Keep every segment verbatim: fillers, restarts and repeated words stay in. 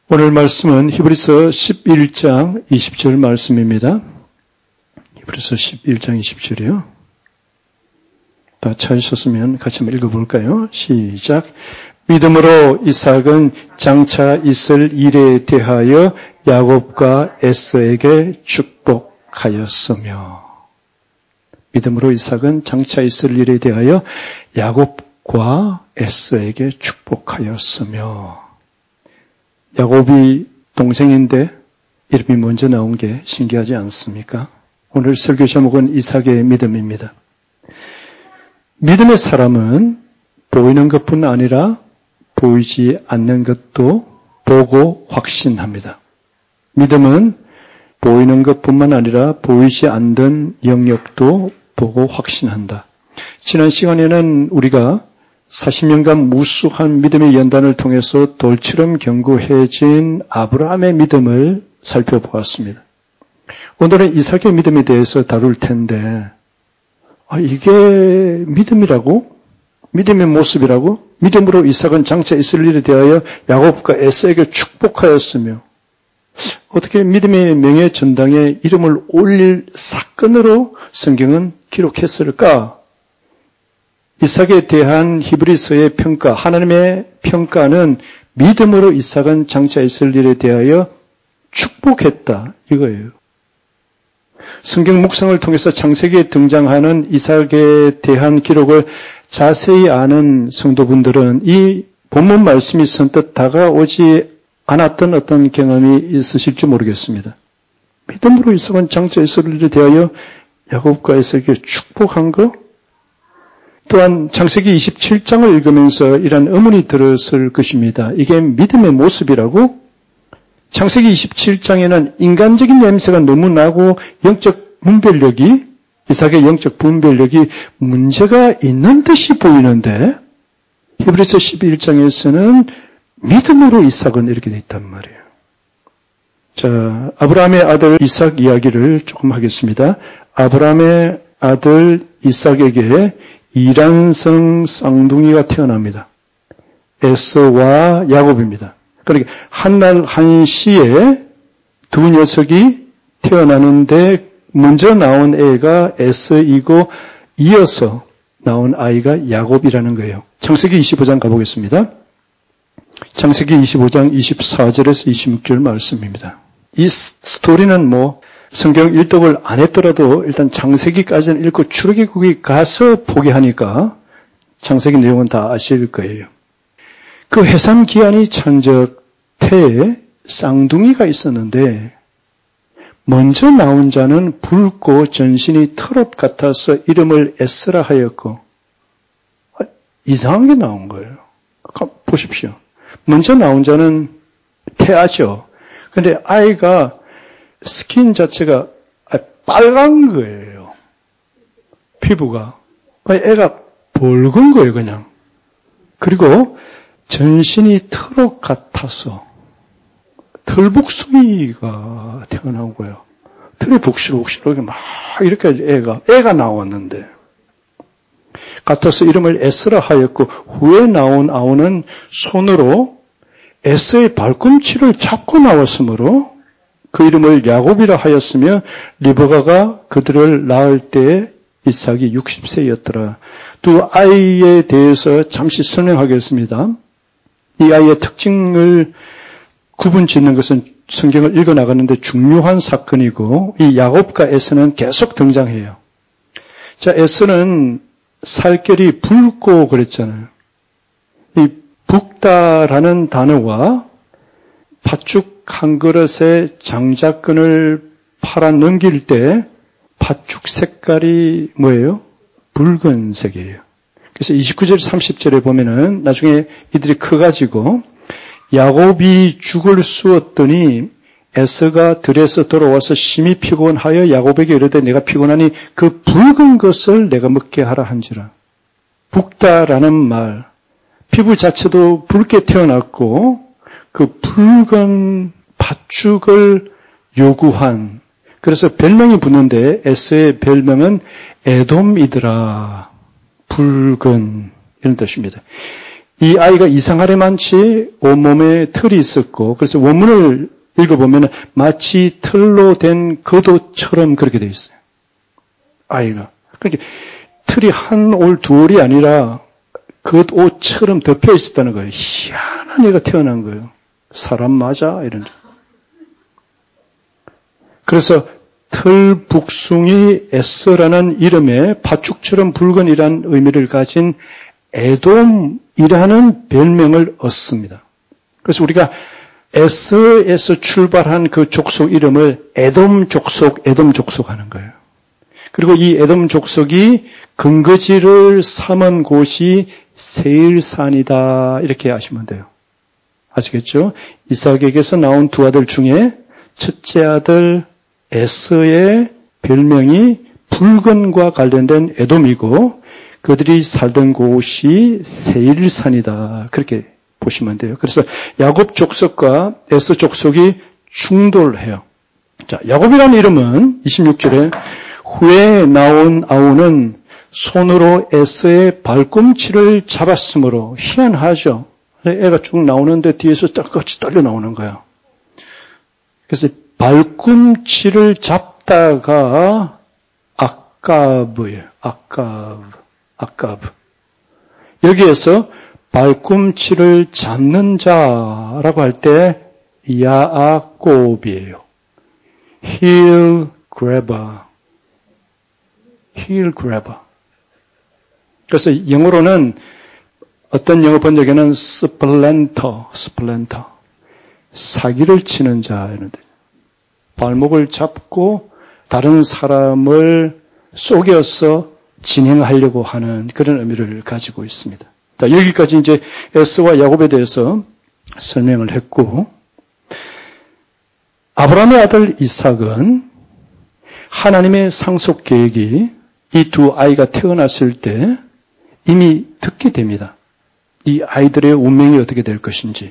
오늘 말씀은 히브리서 십일 장 이십 절 말씀입니다. 히브리서 십일 장 이십 절이요. 다 찾으셨으면 같이 한번 읽어볼까요? 시작. 믿음으로 이삭은 장차 있을 일에 대하여 야곱과 에서에게 축복하였으며 믿음으로 이삭은 장차 있을 일에 대하여 야곱과 에서에게 축복하였으며 야곱이 동생인데 이름이 먼저 나온 게 신기하지 않습니까? 오늘 설교 제목은 이삭의 믿음입니다. 믿음의 사람은 보이는 것뿐 아니라 보이지 않는 것도 보고 확신합니다. 믿음은 보이는 것뿐만 아니라 보이지 않는 영역도 보고 확신한다. 지난 시간에는 우리가 사십 년간 무수한 믿음의 연단을 통해서 돌처럼 견고해진 아브라함의 믿음을 살펴보았습니다. 오늘은 이삭의 믿음에 대해서 다룰 텐데 아, 이게 믿음이라고? 믿음의 모습이라고? 믿음으로 이삭은 장차 있을 일에 대하여 야곱과 에서에게 축복하였으며 어떻게 믿음의 명예 전당에 이름을 올릴 사건으로 성경은 기록했을까? 이삭에 대한 히브리서의 평가, 하나님의 평가는 믿음으로 이삭은 장차 있을 일에 대하여 축복했다 이거예요. 성경 묵상을 통해서 창세기에 등장하는 이삭에 대한 기록을 자세히 아는 성도분들은 이 본문 말씀이 선뜻 다가오지 않았던 어떤 경험이 있으실지 모르겠습니다. 믿음으로 이삭은 장차 있을 일에 대하여 야곱과 에서에게 축복한 거? 또한 창세기 이십칠 장을 읽으면서 이런 의문이 들었을 것입니다. 이게 믿음의 모습이라고? 창세기 이십칠 장에는 인간적인 냄새가 너무 나고 영적 분별력이, 이삭의 영적 분별력이 문제가 있는 듯이 보이는데 히브리서 십일 장에서는 믿음으로 이삭은 이렇게 돼 있단 말이에요. 자, 아브라함의 아들 이삭 이야기를 조금 하겠습니다. 아브라함의 아들 이삭에게 이란성 쌍둥이가 태어납니다. 에서와 야곱입니다. 그러니까 한날 한시에 두 녀석이 태어나는데 먼저 나온 애가 에서이고 이어서 나온 아이가 야곱이라는 거예요. 창세기 이십오 장 가보겠습니다. 창세기 이십오 장 이십사 절에서 이십육 절 말씀입니다. 이 스토리는 뭐 성경 일독을 안 했더라도 일단 창세기까지는 읽고 출애굽기 가서 보게 하니까 창세기 내용은 다 아실 거예요. 그 해산 기한이 천적 태에 쌍둥이가 있었는데 먼저 나온 자는 붉고 전신이 털옷 같아서 이름을 에스라 하였고 이상한 게 나온 거예요. 보십시오. 먼저 나온 자는 태아죠. 그런데 아이가 스킨 자체가 빨간 거예요. 피부가. 애가 붉은 거예요, 그냥. 그리고 전신이 털옷 같아서 털북숭이가 태어난 거예요. 털이 북실북실하게 막 이렇게 애가, 애가 나왔는데 같아서 이름을 에스라 하였고 후에 나온 아우는 손으로 에서의 발꿈치를 잡고 나왔으므로 그 이름을 야곱이라 하였으며 리브가가 그들을 낳을 때에 이삭이 육십 세였더라. 두 아이에 대해서 잠시 설명하겠습니다. 이 아이의 특징을 구분 짓는 것은 성경을 읽어나가는데 중요한 사건이고 이 야곱과 에서는 계속 등장해요. 자, 에서는 살결이 붉고 그랬잖아요. 이 붉다라는 단어와 팥죽 한 그릇에 장작근을 팔아 넘길 때 팥죽 색깔이 뭐예요? 붉은색이에요. 그래서 이십구 절 삼십 절에 보면은 나중에 이들이 커가지고 야곱이 죽을 쑤었더니 에서가 들에서 돌아와서 심히 피곤하여 야곱에게 이르되 내가 피곤하니 그 붉은 것을 내가 먹게 하라 한지라. 붉다라는 말, 피부 자체도 붉게 태어났고 그 붉은 팥죽을 요구한, 그래서 별명이 붙는데 에서의 별명은 에돔이더라. 붉은 이런 뜻입니다. 이 아이가 이상하리만치 온몸에 털이 있었고, 그래서 원문을 읽어보면 마치 털로 된 겉옷처럼 그렇게 되어 있어요. 아이가. 그러니까 털이 한 올, 두 올이 아니라 겉옷처럼 덮여 있었다는 거예요. 희한한 애가 태어난 거예요. 사람 맞아? 이런. 그래서 털북숭이 에서라는 이름에 팥죽처럼 붉은이라는 의미를 가진 에돔이라는 별명을 얻습니다. 그래서 우리가 에서에서 출발한 그 족속 이름을 에돔 족속, 에돔 족속 하는 거예요. 그리고 이 에돔 족속이 근거지를 삼은 곳이 세일산이다. 이렇게 아시면 돼요. 아시겠죠? 이삭에게서 나온 두 아들 중에 첫째 아들 에서의 별명이 붉은과 관련된 에돔이고 그들이 살던 곳이 세일산이다. 그렇게 보시면 돼요. 그래서 야곱 족속과 에서 족속이 충돌해요. 자, 야곱이라는 이름은 이십육 절에 후에 나온 아우는 손으로 에서의 발꿈치를 잡았으므로 희한하죠. 애가 쭉 나오는데 뒤에서 똑같이 떨려 나오는 거야. 그래서 발꿈치를 잡다가 아까브예요. 아까브. 아까브. 여기에서 발꿈치를 잡는 자라고 할 때 야곱이에요. heel grabber. heel grabber. 그래서 영어로는 어떤 영어 번역에는 splinter, splinter. 사기를 치는 자 이런데 발목을 잡고 다른 사람을 속여서 진행하려고 하는 그런 의미를 가지고 있습니다. 자, 여기까지 이제 에서와 야곱에 대해서 설명을 했고, 아브라함의 아들 이삭은 하나님의 상속 계획이 이 두 아이가 태어났을 때 이미 듣게 됩니다. 이 아이들의 운명이 어떻게 될 것인지.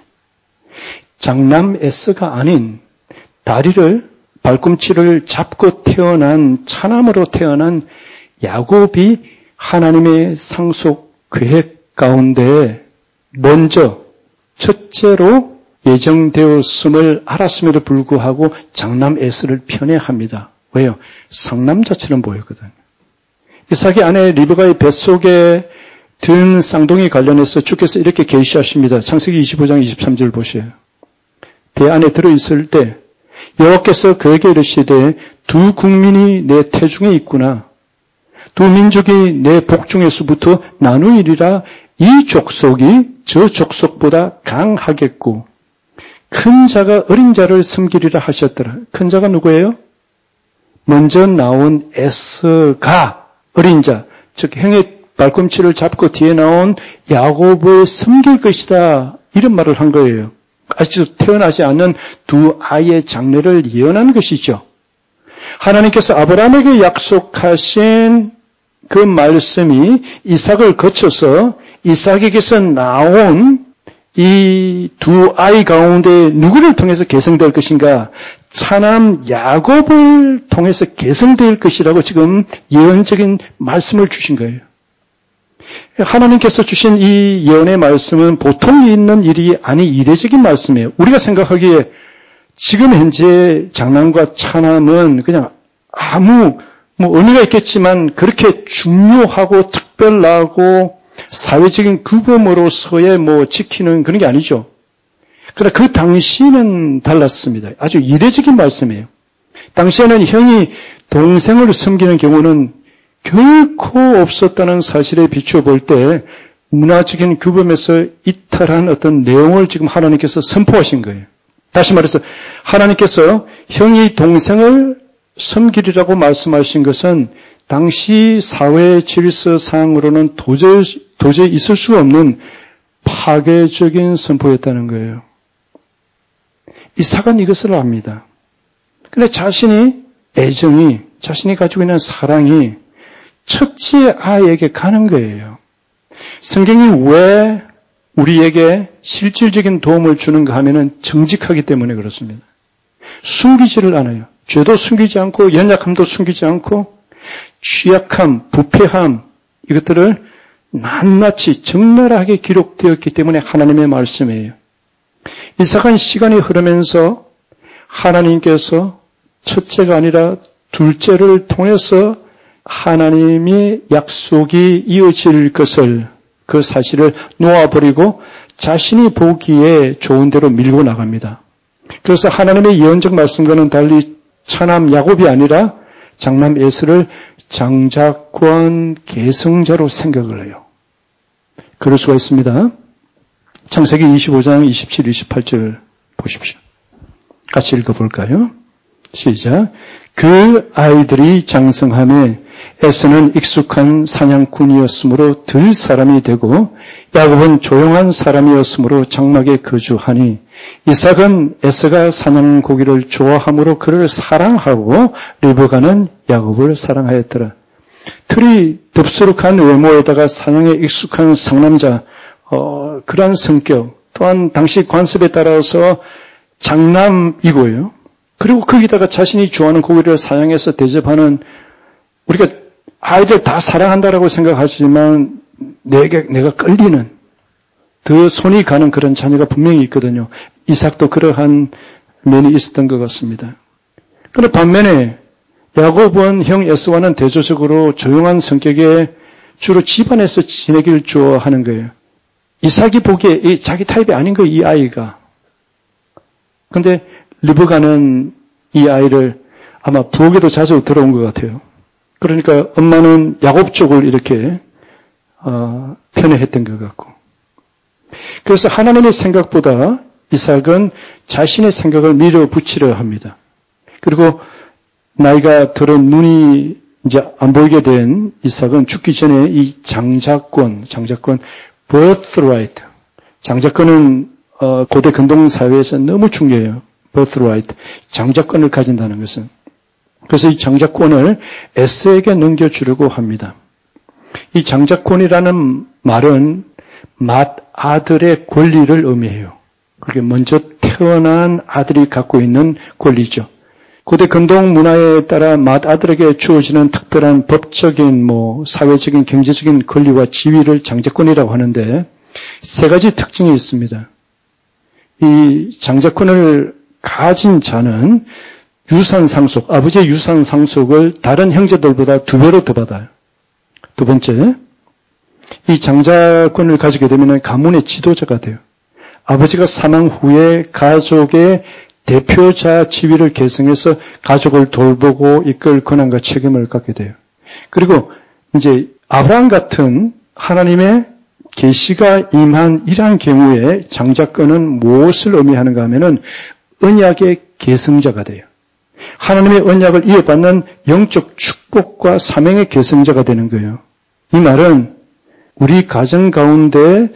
장남 에서가 아닌 다리를, 발꿈치를 잡고 태어난 차남으로 태어난 야곱이 하나님의 상속 계획 가운데 먼저 첫째로 예정되었음을 알았음에도 불구하고 장남 에서를 편애합니다. 왜요? 상남자처럼 보였거든요. 이삭의 아내 리브가의 뱃속에 든 쌍둥이 관련해서 주께서 이렇게 계시하십니다. 창세기 이십오 장 이십삼 절 보세요. 배 안에 들어있을 때 여호와께서 그에게 이르시되 두 국민이 내 태중에 있구나. 두 민족이 내 복중에서부터 나누이리라. 이 족속이 저 족속보다 강하겠고 큰 자가 어린 자를 섬기리라 하셨더라. 큰 자가 누구예요? 먼저 나온 에서가 어린 자, 즉 형의 발꿈치를 잡고 뒤에 나온 야곱을 섬길 것이다. 이런 말을 한 거예요. 아직 태어나지 않는 두 아이의 장래를 예언한 것이죠. 하나님께서 아브라함에게 약속하신 그 말씀이 이삭을 거쳐서 이삭에게서 나온 이 두 아이 가운데 누구를 통해서 계승될 것인가? 차남 야곱을 통해서 계승될 것이라고 지금 예언적인 말씀을 주신 거예요. 하나님께서 주신 이 예언의 말씀은 보통 있는 일이 아니 이례적인 말씀이에요. 우리가 생각하기에 지금 현재 장남과 차남은 그냥 아무 뭐 의미가 있겠지만 그렇게 중요하고 특별하고 사회적인 규범으로서의 뭐 지키는 그런 게 아니죠. 그러나 그 당시는 달랐습니다. 아주 이례적인 말씀이에요. 당시에는 형이 동생을 섬기는 경우는 결코 없었다는 사실에 비추어 볼 때 문화적인 규범에서 이탈한 어떤 내용을 지금 하나님께서 선포하신 거예요. 다시 말해서 하나님께서 형이 동생을 섬기리라고 말씀하신 것은 당시 사회 질서상으로는 도저히, 도저히 있을 수 없는 파괴적인 선포였다는 거예요. 이삭은 이것을 압니다. 그런데 자신이 애정이, 자신이 가지고 있는 사랑이 첫째 아이에게 가는 거예요. 성경이 왜 우리에게 실질적인 도움을 주는가 하면은 정직하기 때문에 그렇습니다. 숨기지를 않아요. 죄도 숨기지 않고 연약함도 숨기지 않고 취약함, 부패함 이것들을 낱낱이 적나라하게 기록되었기 때문에 하나님의 말씀이에요. 이삭은 시간이 흐르면서 하나님께서 첫째가 아니라 둘째를 통해서 하나님의 약속이 이어질 것을, 그 사실을 놓아버리고 자신이 보기에 좋은 대로 밀고 나갑니다. 그래서 하나님의 예언적 말씀과는 달리 차남 야곱이 아니라 장남 에서를 장자권 계승자로 생각을 해요. 그럴 수가 있습니다. 창세기 이십오 장 이십칠, 이십팔 절 보십시오. 같이 읽어볼까요? 시작. 그 아이들이 장성함에 에서는 익숙한 사냥꾼이었으므로 들 사람이 되고 야곱은 조용한 사람이었으므로 장막에 거주하니 이삭은 에서가 사냥 고기를 좋아함으로 그를 사랑하고 리브가는 야곱을 사랑하였더라. 틀이 덥수룩한 외모에다가 사냥에 익숙한 상남자, 어, 그러한 성격, 또한 당시 관습에 따라서 장남이고요. 그리고 거기다가 자신이 좋아하는 고기를 사냥해서 대접하는, 우리가 아이들 다 사랑한다라고 생각하지만 내게, 내가 끌리는, 더 손이 가는 그런 자녀가 분명히 있거든요. 이삭도 그러한 면이 있었던 것 같습니다. 그런데 반면에 야곱은 형 에서와는 대조적으로 조용한 성격에 주로 집안에서 지내길 좋아하는 거예요. 이삭이 보기에 자기 타입이 아닌 거예요, 이 아이가. 그런데 리브가는 이 아이를 아마 부엌에도 자주 들어온 것 같아요. 그러니까 엄마는 야곱 쪽을 이렇게 어, 편애했던 것 같고. 그래서 하나님의 생각보다 이삭은 자신의 생각을 밀어붙이려 합니다. 그리고 나이가 들은 눈이 이제 안 보이게 된 이삭은 죽기 전에 이 장자권, 장자권, birthright. 장자권은 어, 고대 근동 사회에서 너무 중요해요. birthright. 장자권을 가진다는 것은. 그래서 이 장자권을 에서에게 넘겨주려고 합니다. 이 장자권이라는 말은 맏아들의 권리를 의미해요. 그게 먼저 태어난 아들이 갖고 있는 권리죠. 고대 근동 문화에 따라 맏아들에게 주어지는 특별한 법적인, 뭐 사회적인, 경제적인 권리와 지위를 장자권이라고 하는데 세 가지 특징이 있습니다. 이 장자권을 가진 자는 유산 상속, 아버지의 유산 상속을 다른 형제들보다 두 배로 더 받아요. 두 번째, 이 장자권을 가지게 되면 가문의 지도자가 돼요. 아버지가 사망 후에 가족의 대표자 지위를 계승해서 가족을 돌보고 이끌 권한과 책임을 갖게 돼요. 그리고 이제 아브라함 같은 하나님의 계시가 임한 이러한 경우에 장자권은 무엇을 의미하는가 하면은 언약의 계승자가 돼요. 하나님의 언약을 이어받는 영적 축복과 사명의 계승자가 되는 거예요. 이 말은 우리 가정 가운데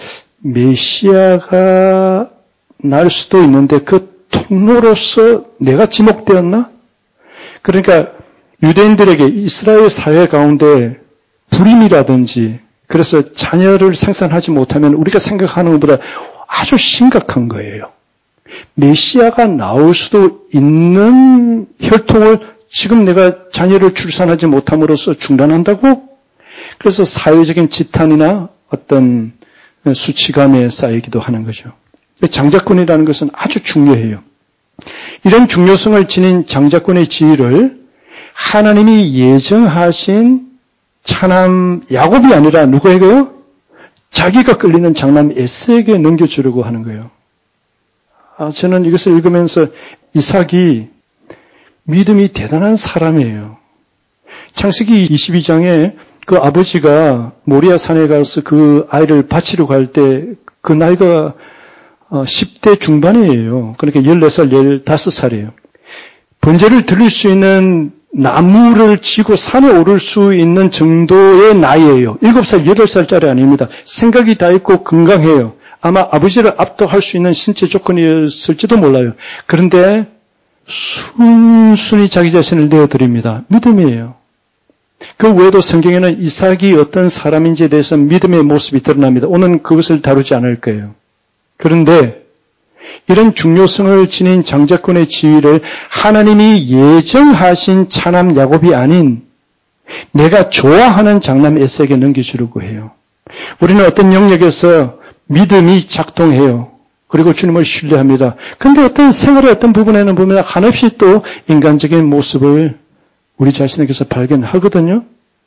메시아가 날 수도 있는데 그 통로로서 내가 지목되었나? 그러니까 유대인들에게 이스라엘 사회 가운데 불임이라든지 그래서 자녀를 생산하지 못하면 우리가 생각하는 것보다 아주 심각한 거예요. 메시아가 나올 수도 있는 혈통을 지금 내가 자녀를 출산하지 못함으로써 중단한다고? 그래서 사회적인 지탄이나 어떤 수치감에 쌓이기도 하는 거죠. 장자권이라는 것은 아주 중요해요. 이런 중요성을 지닌 장자권의 지위를 하나님이 예정하신 차남 야곱이 아니라 누구에게요? 자기가 끌리는 장남 에서에게 넘겨주려고 하는 거예요. 아, 저는 이것을 읽으면서 이삭이 믿음이 대단한 사람이에요. 창세기 이십이 장에 그 아버지가 모리아 산에 가서 그 아이를 바치려고 할 때 그 나이가 십 대 중반이에요. 그러니까 열네 살, 열다섯 살이에요. 번제를 드릴 수 있는 나무를 지고 산에 오를 수 있는 정도의 나이예요. 일곱 살, 여덟 살짜리 아닙니다. 생각이 다 있고 건강해요. 아마 아버지를 압도할 수 있는 신체 조건이었을지도 몰라요. 그런데 순순히 자기 자신을 내어드립니다. 믿음이에요. 그 외에도 성경에는 이삭이 어떤 사람인지에 대해서 믿음의 모습이 드러납니다. 오늘 그것을 다루지 않을 거예요. 그런데 이런 중요성을 지닌 장자권의 지위를 하나님이 예정하신 차남 야곱이 아닌 내가 좋아하는 장남 에서에게 넘겨주려고 해요. 우리는 어떤 영역에서 믿음이 작동해요. 그리고 주님을 신뢰합니다. 그런데 어떤 생활의 어떤 부분에는 보면 한없이 또 인간적인 모습을 우리 자신에게서 발견하거든요.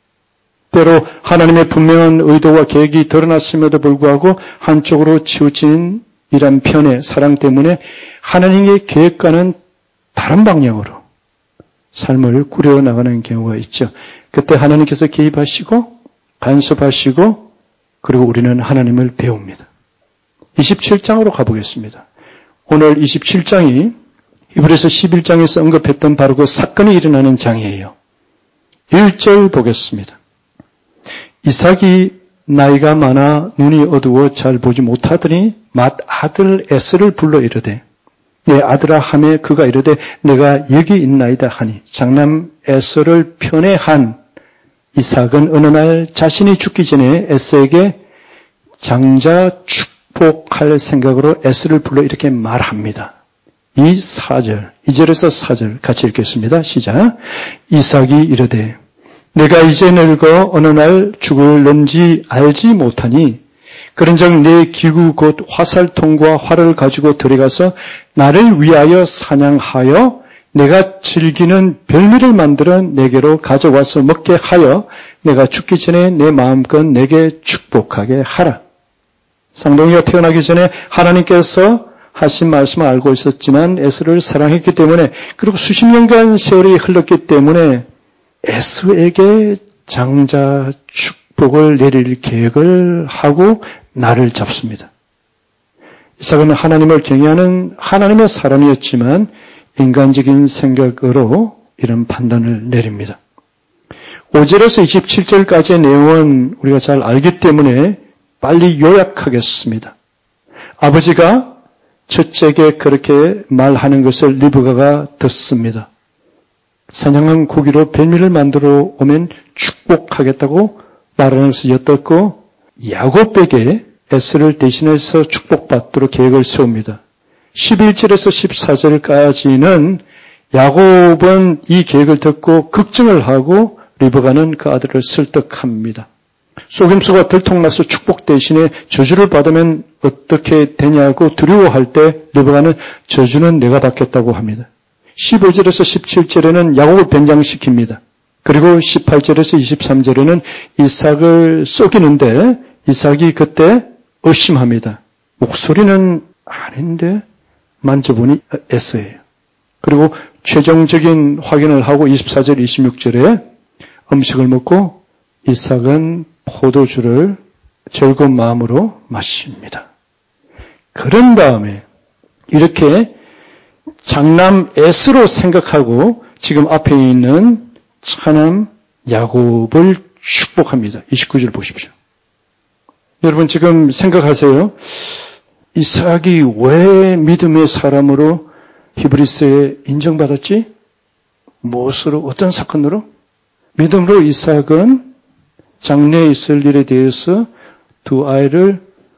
때로 하나님의 분명한 의도와 계획이 드러났음에도 불구하고 한쪽으로 치우친 이런 편의 사랑 때문에 하나님의 계획과는 다른 방향으로 삶을 꾸려나가는 경우가 있죠. 그때 하나님께서 개입하시고 간섭하시고 그리고 우리는 하나님을 배웁니다. 이십칠 장으로 가보겠습니다. 오늘 이십칠 장이 히브리서 십일 장에서 언급했던 바로 그 사건이 일어나는 장이에요. 일 절 보겠습니다. 이삭이 나이가 많아 눈이 어두워 잘 보지 못하더니 맏 아들 에스를 불러 이르되 내 아들아 하매 그가 이르되 내가 여기 있나이다 하니 장남 에스를 편애한 이삭은 어느 날 자신이 죽기 전에 에스에게 장자 축복할 생각으로 에스를 불러 이렇게 말합니다. 이 사 절, 이 절에서 사 절 같이 읽겠습니다. 시작. 이삭이 이르되 내가 이제 늙어 어느 날 죽을는지 알지 못하니 그런즉 내 기구 곧 화살통과 활을 가지고 들어가서 나를 위하여 사냥하여 내가 즐기는 별미를 만들어 내게로 가져와서 먹게 하여 내가 죽기 전에 내 마음껏 내게 축복하게 하라. 쌍둥이가 태어나기 전에 하나님께서 하신 말씀을 알고 있었지만 에스를 사랑했기 때문에 그리고 수십 년간 세월이 흘렀기 때문에 에스에게 장자 축복을 내릴 계획을 하고 날을 잡습니다. 이삭은 하나님을 경외하는 하나님의 사람이었지만 인간적인 생각으로 이런 판단을 내립니다. 오 절에서 이십칠 절까지의 내용은 우리가 잘 알기 때문에 빨리 요약하겠습니다. 아버지가 첫째에게 그렇게 말하는 것을 리브가가 듣습니다. 사냥한 고기로 별미를 만들어 오면 축복하겠다고 말하는 것을 엿듣고 야곱에게 에스를 대신해서 축복받도록 계획을 세웁니다. 십일 절에서 십사 절까지는 야곱은 이 계획을 듣고 걱정을 하고 리브가는 그 아들을 설득합니다. 속임수가 들통나서 축복 대신에 저주를 받으면 어떻게 되냐고 두려워할 때 리브가는 저주는 내가 받겠다고 합니다. 십오 절에서 십칠 절에는 야곱을 변장시킵니다. 그리고 십팔 절에서 이십삼 절에는 이삭을 속이는데 이삭이 그때 의심합니다. 목소리는 아닌데 만져보니 에스예요. 그리고 최종적인 확인을 하고 이십사 절, 이십육 절에 음식을 먹고 이삭은 포도주를 즐거운 마음으로 마십니다. 그런 다음에 이렇게 장남 에스로 생각하고 지금 앞에 있는 차남 야곱을 축복합니다. 이십구 절 보십시오. 여러분 지금 생각하세요. 이삭이 왜 믿음의 사람으로 히브리서에 인정받았지? 무엇으로? 어떤 사건으로? 믿음으로 이삭은 장래에 있을 일에 대해서 두 아이를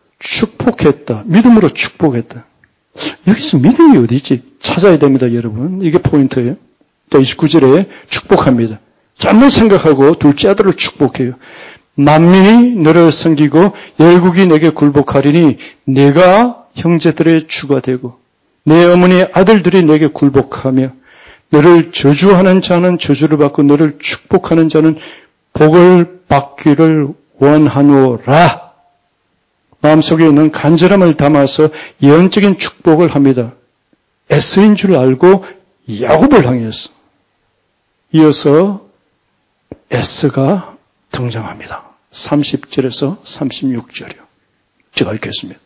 축복했다. 믿음으로 축복했다. 여기서 믿음이 어디 있지? 찾아야 됩니다, 여러분. 이게 포인트예요. 또 이십구 절에 축복합니다. 잘못 생각하고 둘째 아들을 축복해요. 만민이 너를 섬기고 열국이 내게 굴복하리니 내가 형제들의 주가 되고 내 어머니의 아들들이 내게 굴복하며 너를 저주하는 자는 저주를 받고 너를 축복하는 자는 복을 받기를 원하노라. 마음속에 있는 간절함을 담아서 예언적인 축복을 합니다. 에스인 줄 알고 야곱을 향해서. 이어서 에스가 등장합니다. 삼십 절에서 삼십육 절이요. 제가 읽겠습니다.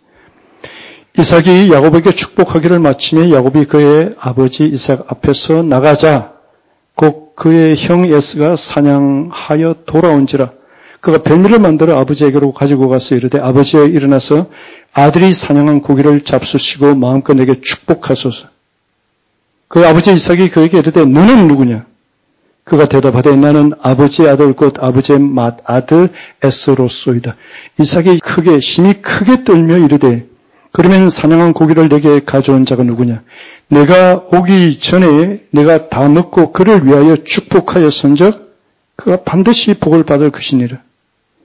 이삭이 야곱에게 축복하기를 마치며 야곱이 그의 아버지 이삭 앞에서 나가자 곧 그의 형 에스가 사냥하여 돌아온지라 그가 별미를 만들어 아버지에게로 가지고 가서 이르되 아버지여 일어나서 아들이 사냥한 고기를 잡수시고 마음껏 내게 축복하소서. 그 아버지 이삭이 그에게 이르되 너는 누구냐? 그가 대답하되 나는 아버지의 아들 곧 아버지의 맏아들 에스로소이다. 이삭이 크게 심히 크게 떨며 이르되 그러면 사냥한 고기를 내게 가져온 자가 누구냐? 내가 오기 전에 내가 다 먹고 그를 위하여 축복하였은즉 그가 반드시 복을 받을 것이니라.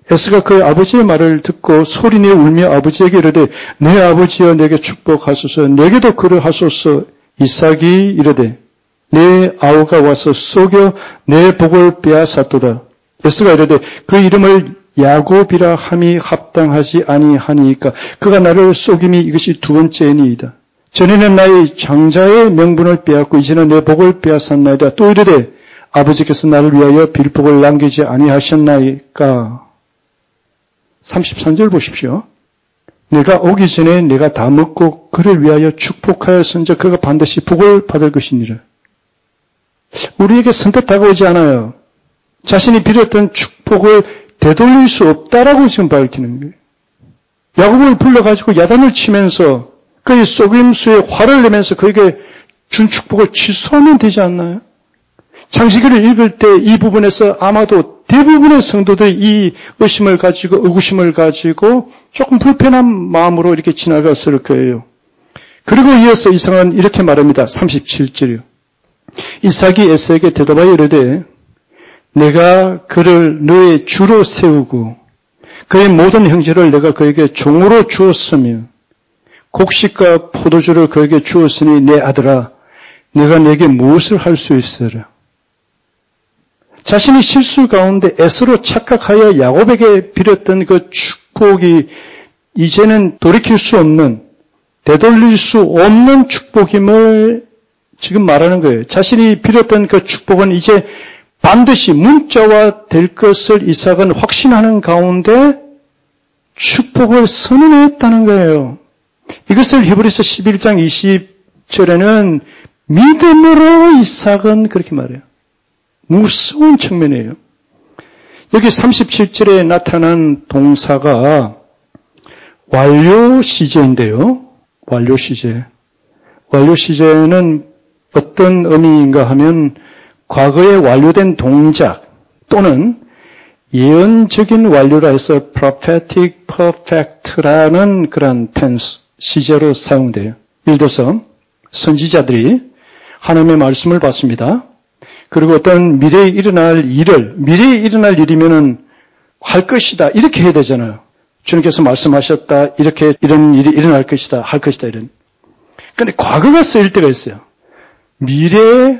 에서가 그의 아버지의 말을 듣고 소리내어 울며 아버지에게 이르되 내 아버지여 내게 축복하소서 내게도 그러하소서. 이삭이 이르되 내 아우가 와서 속여 내 복을 빼앗았도다. 에서가 이르되 그 이름을 야곱이라 함이 합당하지 아니하니까 그가 나를 속임이 이것이 두 번째니이다. 전에는 나의 장자의 명분을 빼앗고 이제는 내 복을 빼앗았나이다. 또 이르되 아버지께서 나를 위하여 빌복을 남기지 아니하셨나이까. 삼십삼 절 보십시오. 내가 오기 전에 내가 다 먹고 그를 위하여 축복하였은즉 그가 반드시 복을 받을 것이니라. 우리에게 선뜻 다가오지 않아요. 자신이 빌었던 축복을 되돌릴 수 없다라고 지금 밝히는 거예요. 야곱을 불러가지고 야단을 치면서 그의 속임수에 화를 내면서 그에게 준 축복을 취소하면 되지 않나요? 창세기를 읽을 때 이 부분에서 아마도 대부분의 성도들이 이 의심을 가지고 의구심을 가지고 조금 불편한 마음으로 이렇게 지나갔을 거예요. 그리고 이어서 이삭은 이렇게 말합니다. 삼십칠 절이요. 이삭이 에서에게 대답하여 이르되 내가 그를 너의 주로 세우고 그의 모든 형제를 내가 그에게 종으로 주었으며 곡식과 포도주를 그에게 주었으니 내 아들아 내가 내게 무엇을 할 수 있으랴. 자신이 실수 가운데 에서로 착각하여 야곱에게 빌었던 그 축복이 이제는 돌이킬 수 없는, 되돌릴 수 없는 축복임을 지금 말하는 거예요. 자신이 빌었던 그 축복은 이제 반드시 문자화 될 것을 이삭은 확신하는 가운데 축복을 선언했다는 거예요. 이것을 히브리서 십일 장 이십 절에는 믿음으로 이삭은 그렇게 말해요. 무서운 측면이에요. 여기 삼십칠 절에 나타난 동사가 완료 시제인데요. 완료 시제. 완료 시제는 어떤 의미인가 하면 과거에 완료된 동작 또는 예언적인 완료라 해서 prophetic perfect라는 그런 tense, 시제로 사용돼요. 예를 들어서 선지자들이 하나님의 말씀을 받습니다. 그리고 어떤 미래에 일어날 일을, 미래에 일어날 일이면은 할 것이다. 이렇게 해야 되잖아요. 주님께서 말씀하셨다. 이렇게 이런 일이 일어날 것이다. 할 것이다. 이런. 그런데 과거가 쓰일 때가 있어요. 미래에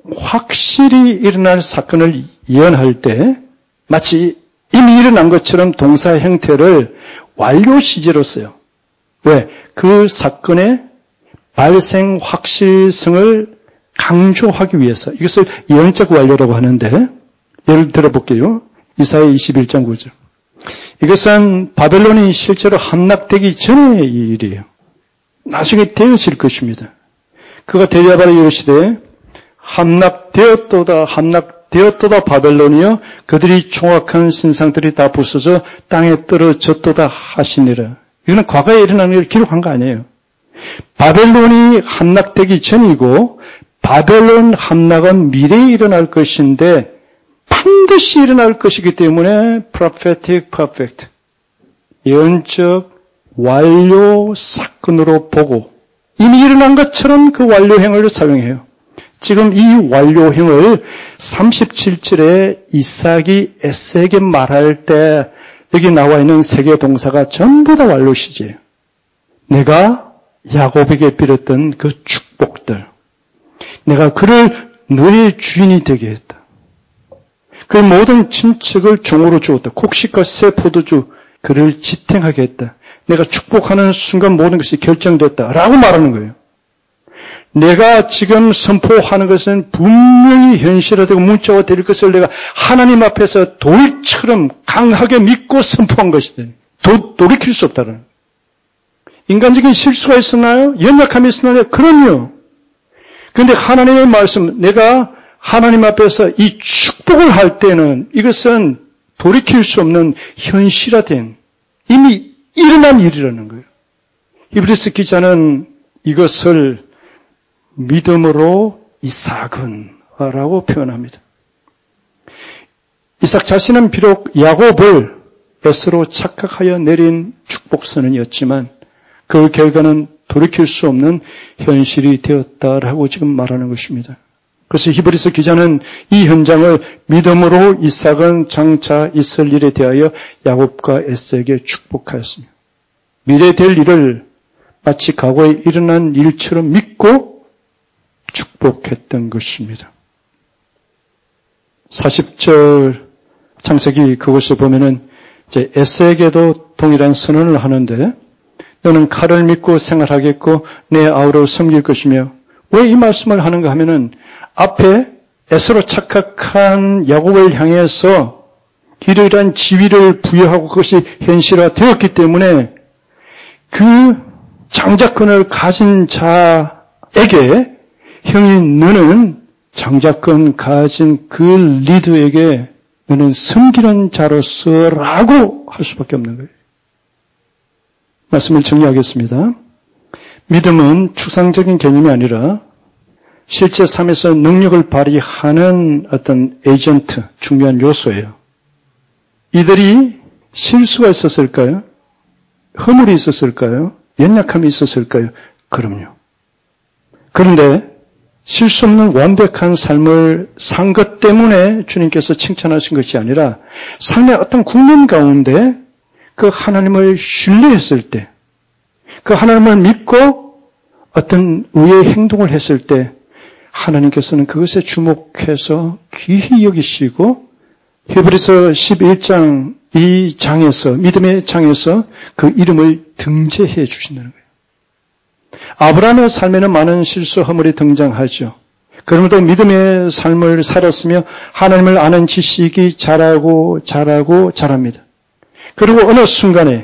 확실히 일어날 사건을 예언할 때 마치 이미 일어난 것처럼 동사 형태를 완료 시제로 써요. 왜? 그 사건의 발생 확실성을 강조하기 위해서. 이것을 예언적 완료라고 하는데 예를 들어볼게요. 이사야 이십일 장 구 절. 이것은 바벨론이 실제로 함락되기 전의 일이에요. 나중에 되어질 것입니다. 그가 대리하바라 이르시되 함락되었도다 함락되었도다 바벨론이여 그들이 총악한 신상들이 다 부서져 땅에 떨어졌도다 하시니라. 이거는 과거에 일어난 일을 기록한 거 아니에요. 바벨론이 함락되기 전이고 바벨론 함락은 미래에 일어날 것인데 반드시 일어날 것이기 때문에 prophetic perfect, 예언적 완료 사건으로 보고 이미 일어난 것처럼 그 완료형을 사용해요. 지금 이 완료형을 삼십칠 절에 이삭이 에서에게 말할 때 여기 나와 있는 세 개의 동사가 전부 다 완료 시제예요. 내가 야곱에게 빌었던 그 축복들, 내가 그를 너의 주인이 되게 했다. 그 모든 친척을 종으로 주었다. 곡식과 새 포도주 그를 지탱하게 했다. 내가 축복하는 순간 모든 것이 결정됐다. 라고 말하는 거예요. 내가 지금 선포하는 것은 분명히 현실화되고 문자화 될 것을 내가 하나님 앞에서 돌처럼 강하게 믿고 선포한 것이다. 도, 돌이킬 수 없다는. 인간적인 실수가 있었나요? 연약함이 있었나요? 그럼요. 그런데 하나님의 말씀, 내가 하나님 앞에서 이 축복을 할 때는 이것은 돌이킬 수 없는 현실화된 이미 일어난 일이라는 거예요. 히브리서 기자는 이것을 믿음으로 이삭은 라고 표현합니다. 이삭 자신은 비록 야곱을 에서로 착각하여 내린 축복선언이었지만 그 결과는 돌이킬 수 없는 현실이 되었다라고 지금 말하는 것입니다. 그래서 히브리서 기자는 이 현장을 믿음으로 이삭은 장차 있을 일에 대하여 야곱과 에서에게 축복하였습니다. 미래 될 일을 마치 과거에 일어난 일처럼 믿고 축복했던 것입니다. 사십 절 창세기 그것을 보면은 이제 에서에게도 동일한 선언을 하는데 너는 칼을 믿고 생활하겠고 내 아우를 섬길 것이며 왜 이 말씀을 하는가 하면은 앞에 에서로 착각한 야곱을 향해서 이러한 지위를 부여하고 그것이 현실화되었기 때문에 그 장자권을 가진 자에게 형이 너는 장자권 가진 그 리더에게 너는 섬기는 자로서라고 할 수밖에 없는 거예요. 말씀을 정리하겠습니다. 믿음은 추상적인 개념이 아니라 실제 삶에서 능력을 발휘하는 어떤 에이전트, 중요한 요소예요. 이들이 실수가 있었을까요? 허물이 있었을까요? 연약함이 있었을까요? 그럼요. 그런데 실수 없는 완벽한 삶을 산 것 때문에 주님께서 칭찬하신 것이 아니라 삶의 어떤 국면 가운데 그 하나님을 신뢰했을 때, 그 하나님을 믿고 어떤 의의 행동을 했을 때 하나님께서는 그것에 주목해서 귀히 여기시고 히브리서 십일 장 이 장에서 믿음의 장에서 그 이름을 등재해 주신다는 거예요. 아브라함의 삶에는 많은 실수 허물이 등장하죠. 그러면도 믿음의 삶을 살았으며 하나님을 아는 지식이 자라고 자라고 자랍니다. 그리고 어느 순간에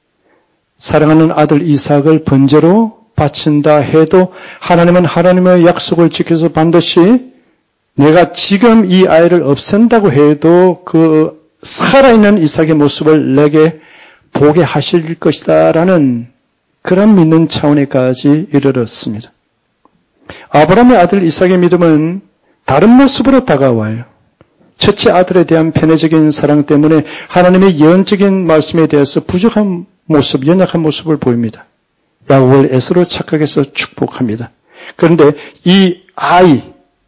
사랑하는 아들 이삭을 번제로 바친다 해도 하나님은 하나님의 약속을 지켜서 반드시 내가 지금 이 아이를 없앤다고 해도 그 살아있는 이삭의 모습을 내게 보게 하실 것이다라는 그런 믿는 차원에까지 이르렀습니다. 아브라함의 아들 이삭의 믿음은 다른 모습으로 다가와요. 첫째 아들에 대한 편애적인 사랑 때문에 하나님의 예언적인 말씀에 대해서 부족한 모습, 연약한 모습을 보입니다. 야곱을 에서로 착각해서 축복합니다. 그런데 이 아이,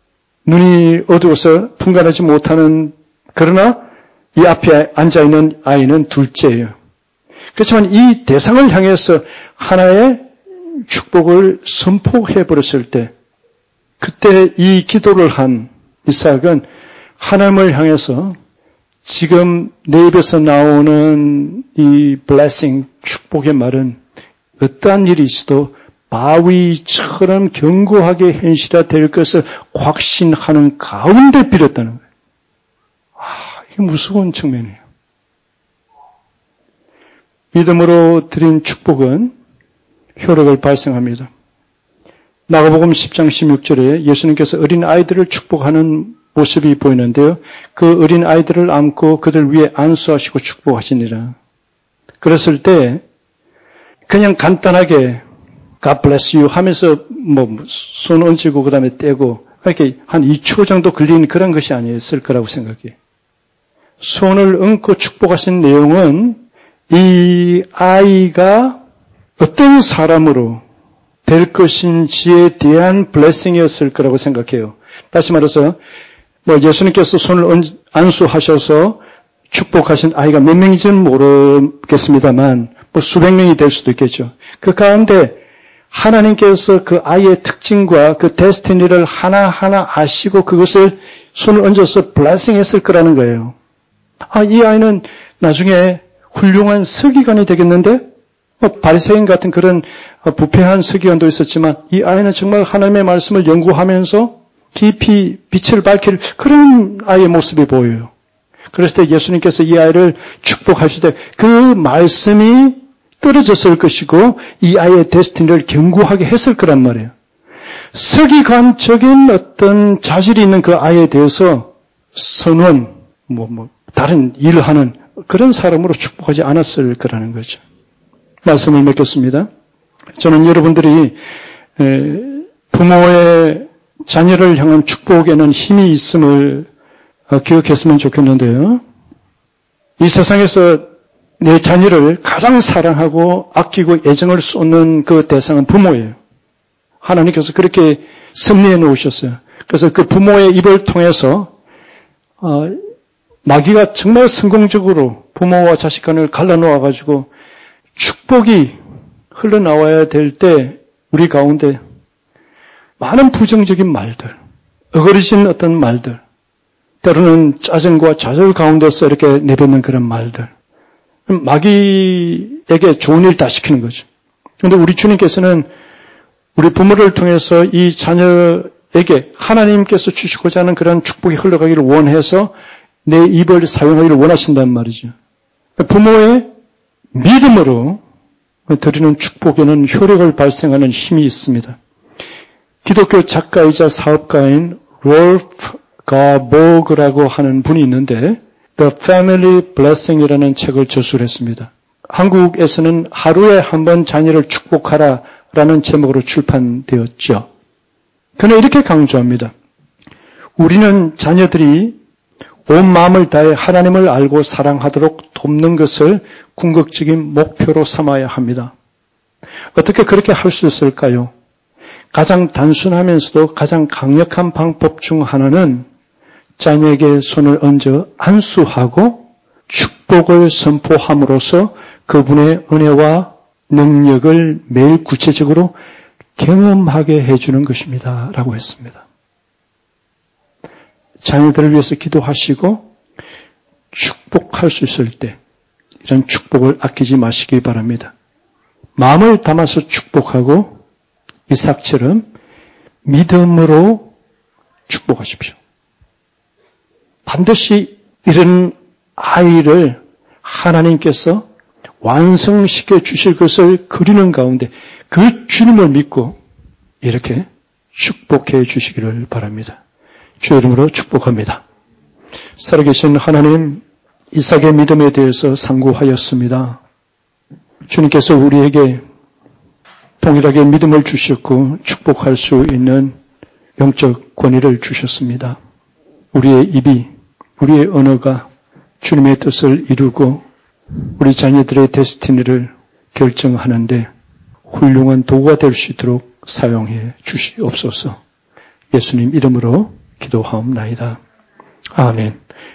눈이 어두워서 분간하지 못하는, 그러나 이 앞에 앉아있는 아이는 둘째예요. 그렇지만 이 대상을 향해서 하나의 축복을 선포해버렸을 때, 그때 이 기도를 한 이삭은 하나님을 향해서 지금 내 입에서 나오는 이 blessing, 축복의 말은 어떠한 일이 있어도 바위처럼 견고하게 현실화될 것을 확신하는 가운데 빌었다는 거예요. 아, 이게 무서운 측면이에요. 믿음으로 드린 축복은 효력을 발생합니다. 마가복음 십 장 십육 절에 예수님께서 어린 아이들을 축복하는 모습이 보이는데요. 그 어린 아이들을 안고 그들 위에 안수하시고 축복하시니라. 그랬을 때 그냥 간단하게 God bless you 하면서 뭐 손 얹고 그 다음에 떼고 이렇게 한 이 초 정도 걸린 그런 것이 아니었을 거라고 생각해요. 손을 얹고 축복하신 내용은 이 아이가 어떤 사람으로 될 것인지에 대한 블레싱이었을 거라고 생각해요. 다시 말해서 뭐 예수님께서 손을 안수하셔서 축복하신 아이가 몇 명인지는 모르겠습니다만 뭐 수백 명이 될 수도 있겠죠. 그 가운데 하나님께서 그 아이의 특징과 그 데스티니를 하나하나 아시고 그것을 손을 얹어서 블레싱했을 거라는 거예요. 아, 이 아이는 나중에 훌륭한 서기관이 되겠는데? 뭐 바리새인 같은 그런 부패한 서기관도 있었지만 이 아이는 정말 하나님의 말씀을 연구하면서 깊이 빛을 밝힐 그런 아이의 모습이 보여요. 그랬을 때 예수님께서 이 아이를 축복하실 때 그 말씀이 떨어졌을 것이고 이 아이의 데스티니를 견고하게 했을 거란 말이에요. 서기관적인 어떤 자질이 있는 그 아이에 대해서 선원, 뭐, 뭐, 다른 일을 하는 그런 사람으로 축복하지 않았을 거라는 거죠. 말씀을 맺겠습니다. 저는 여러분들이 부모의 자녀를 향한 축복에는 힘이 있음을 기억했으면 좋겠는데요. 이 세상에서 내 자녀를 가장 사랑하고 아끼고 애정을 쏟는 그 대상은 부모예요. 하나님께서 그렇게 섭리해 놓으셨어요. 그래서 그 부모의 입을 통해서 어, 마귀가 정말 성공적으로 부모와 자식 간을 갈라놓아 가지고 축복이 흘러나와야 될 때 우리 가운데 많은 부정적인 말들, 어그러진 어떤 말들, 때로는 짜증과 좌절 가운데서 이렇게 내뱉는 그런 말들, 마귀에게 좋은 일 다 시키는 거죠. 그런데 우리 주님께서는 우리 부모를 통해서 이 자녀에게 하나님께서 주시고자 하는 그런 축복이 흘러가기를 원해서 내 입을 사용하기를 원하신단 말이죠. 부모의 믿음으로 드리는 축복에는 효력을 발생하는 힘이 있습니다. 기독교 작가이자 사업가인 롤프 가보그라고 하는 분이 있는데 The Family Blessing이라는 책을 저술했습니다. 한국에서는 하루에 한 번 자녀를 축복하라라는 제목으로 출판되었죠. 그는 이렇게 강조합니다. 우리는 자녀들이 온 마음을 다해 하나님을 알고 사랑하도록 돕는 것을 궁극적인 목표로 삼아야 합니다. 어떻게 그렇게 할 수 있을까요? 가장 단순하면서도 가장 강력한 방법 중 하나는 자녀에게 손을 얹어 안수하고 축복을 선포함으로써 그분의 은혜와 능력을 매일 구체적으로 경험하게 해주는 것입니다. 라고 했습니다. 자녀들을 위해서 기도하시고 축복할 수 있을 때 이런 축복을 아끼지 마시기 바랍니다. 마음을 담아서 축복하고 이삭처럼 믿음으로 축복하십시오. 반드시 이런 아이를 하나님께서 완성시켜 주실 것을 그리는 가운데 그 주님을 믿고 이렇게 축복해 주시기를 바랍니다. 주의 이름으로 축복합니다. 살아계신 하나님, 이삭의 믿음에 대해서 상고하였습니다. 주님께서 우리에게 동일하게 믿음을 주셨고 축복할 수 있는 영적 권위를 주셨습니다. 우리의 입이, 우리의 언어가 주님의 뜻을 이루고 우리 자녀들의 데스티니를 결정하는데 훌륭한 도구가 될 수 있도록 사용해 주시옵소서. 예수님 이름으로 기도하옵나이다. 아멘.